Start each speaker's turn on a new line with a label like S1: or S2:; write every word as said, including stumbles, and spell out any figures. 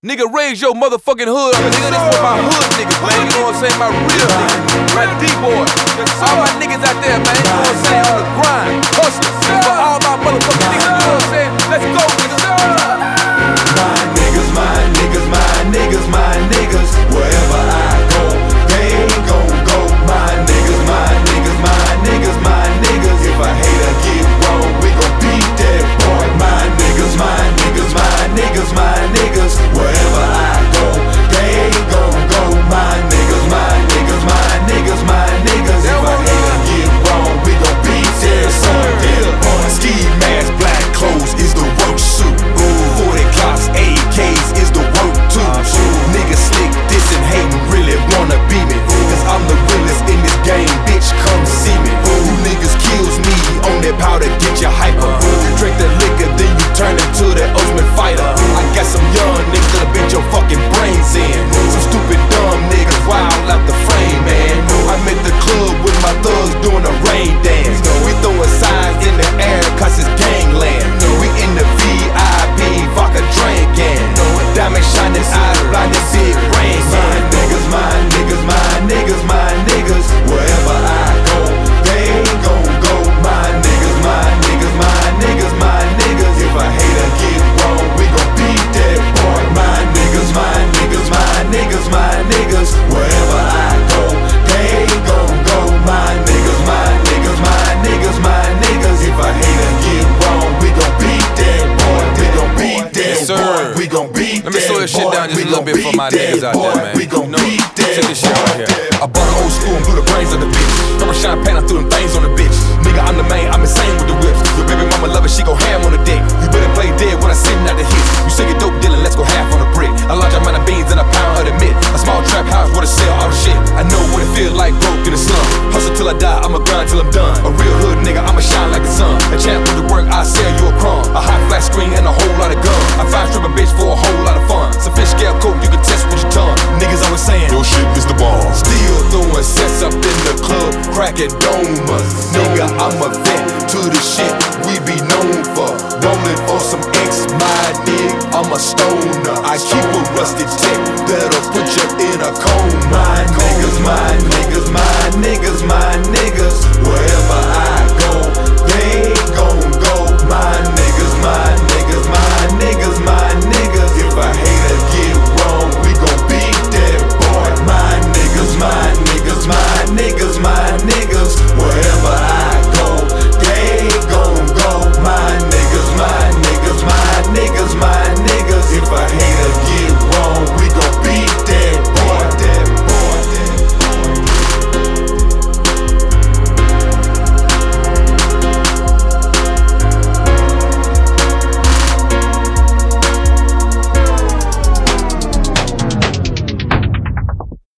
S1: Nigga, raise your motherfucking hood up, nigga. This for my hood niggas, man. You know what I'm saying? My real niggas. My D-boy. All my niggas out there, man. You know what I'm saying? On the grind. Hustlers. For all my motherfucking niggas. You know what I'm saying? Let's go, niggas.
S2: My niggas, my niggas, my niggas, my niggas. Wherever I go, they ain't gon' go. My niggas, my niggas, my niggas, my niggas. If a hater get wrong, we gon' beat that boy. My niggas, my niggas, my niggas, my niggas. Wherever I go, they ain't gon' go. My niggas, my niggas, my niggas, my niggas. If a hater get wrong, we gon' beat that son. Yeah, ski mask, black clothes is the work suit. forty clocks, A Ks is the work too. Niggas slick, dissin', hatin', really wanna be me. Cause I'm the realest in this game, bitch, come see me. You niggas kills me on that powder, get you hyper. You drink the liquor, then you turn into the ultimate fighter. I got some young niggas that'll bend your fucking brains in. Some stupid dumb niggas wild out the frame, man. I'm at the club with my thugs doing a rain dance. We throwing signs in the air cause it's gangland. We in the V I P, vodka drinking. Diamond shining eyes, blinded big brains. My niggas, my niggas, my niggas, my niggas. Wherever I go, they ain't gon' go. My niggas, my niggas, my niggas, my niggas. If a hater get wrong, we gon' beat that boy. My niggas, my niggas, my niggas, my niggas. Wherever I go, they ain't gon' go. My niggas, my niggas, my niggas, my niggas. If a hater get wrong, we gon' beat that boy. We gon' beat that boy. We gon' beat that boy.
S1: Let me slow this shit down just a little bit for my niggas out there, man.
S2: We gon' beat that.
S1: Check this shit right here.
S2: I bought an old school and blew the brains of the bitch. Rubber champagne, I threw them things on the bitch. Nigga, I'm the main, I'm insane with the whips. Your baby mama love it, she go ham on the dick. You better play dead when I sitting out the hits. You say you dope dealing, let's go half on the brick. A large amount of beans and a pound of the mint. A small trap house where to sell all the shit. I know what it feel like broke in the slum. Hustle till I die, I'ma grind till I'm done. A real hood nigga, I'ma shine like the sun. A champ with the work, I sell you a crumb. A high flat screen and a whole lot of gum. I find strip a bitch for a whole lot of fun. Some fish scale coke, you can test with your tongue. Niggas always saying, your shit is the bomb. Still throwing sets up in the club, cracking domas. Nigga, I'm a vet to the shit we be known for. Rolling on some X, my dig, I'm a stoner. I keep a rusty tech that'll put you in a coma. My niggas, my niggas, my niggas, my niggas. Wherever